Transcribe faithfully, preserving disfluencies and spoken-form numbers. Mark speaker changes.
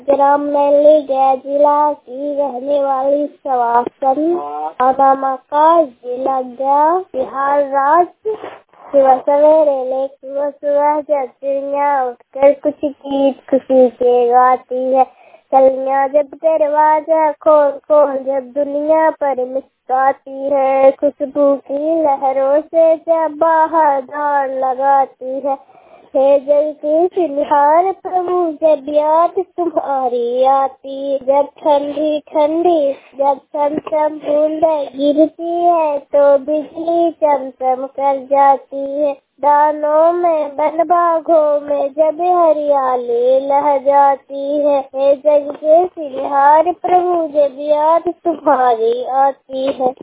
Speaker 1: ग्राम मैली गया जिला की रहने वाली सवासन नामा का जिला गया बिहार राज्य। सुबह सवेरे ले सुबह सुबह जब चिड़िया उठकर कुछ गीत खुशी के गाती है, कलियां जब दरवाजा खोल खोल जब दुनिया पर मुस्कुराती है, खुशबू की लहरों से जब बाहर दौड़ लगाती है। हे जग के सिंहार प्रभु जब याद तुम्हारी आती, जब ठंडी ठंडी जब चमचम बूंदें गिरती है तो बिजली चमचम कर जाती है, दानों में बन बागों में जब हरियाली लह जाती है। हे जग के सिंहार प्रभु जब याद तुम्हारी आती है।